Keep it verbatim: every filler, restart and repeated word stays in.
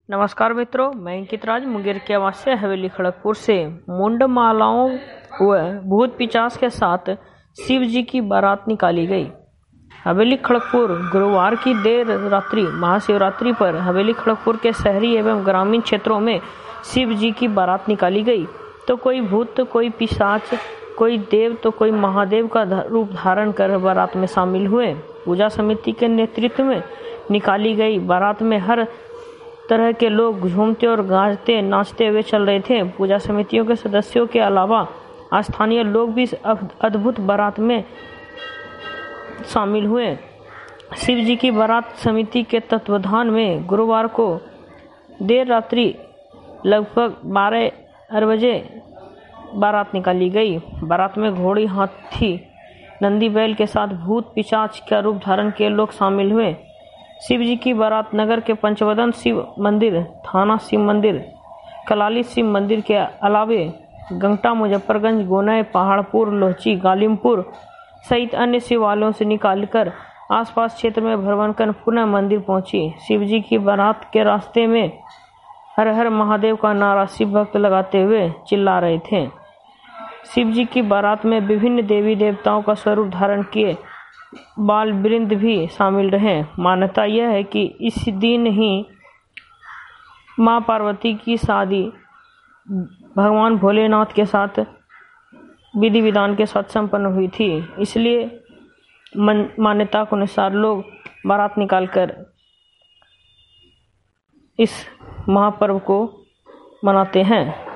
नमस्कार मित्रों, मैं अंकित राज मुंगेर के आवासीय हवेली खड़गपुर से मुंडमालाओं व भूत पिचास के साथ शिव जी की बारात निकाली गई। हवेली खड़गपुर गुरुवार की देर रात्रि महाशिवरात्रि पर हवेली खड़गपुर के शहरी एवं ग्रामीण क्षेत्रों में शिव जी की बारात निकाली गई। तो कोई भूत, तो कोई पिशाच, कोई देव, तो कोई महादेव का रूप धारण कर बारात में शामिल हुए। पूजा समिति के नेतृत्व में निकाली गई बारात में हर तरह के लोग झूमते और गाजते नाचते हुए चल रहे थे। पूजा समितियों के सदस्यों के अलावा स्थानीय लोग भी इस अद्भुत बारात में शामिल हुए। शिव जी की बारात समिति के तत्वाधान में गुरुवार को देर रात्रि लगभग बारह बजे बारात निकाली गई। बारात में घोड़ी, हाथी, नंदी बैल के साथ भूत पिशाच का रूप धारण किए लोग शामिल हुए। शिव जी की बारात नगर के पंचवदन शिव मंदिर, थाना शिव मंदिर, कलाली शिव मंदिर के अलावे गंगटा, मुजफ्फरगंज, गोनई, पहाड़पुर, लोहची, गालिमपुर सहित अन्य शिवालयों से निकालकर आसपास क्षेत्र में भ्रमण कर पुनः मंदिर पहुंची। शिव जी की बारात के रास्ते में हर हर महादेव का नारा शिव भक्त लगाते हुए चिल्ला रहे थे। शिव जी की बारात में विभिन्न देवी देवताओं का स्वरूप धारण किए बाल वृंद भी शामिल रहे। मान्यता यह है कि इस दिन ही मां पार्वती की शादी भगवान भोलेनाथ के साथ विधि विधान के साथ संपन्न हुई थी। इसलिए मान्यता के अनुसार लोग बारात निकालकर इस महापर्व को मनाते हैं।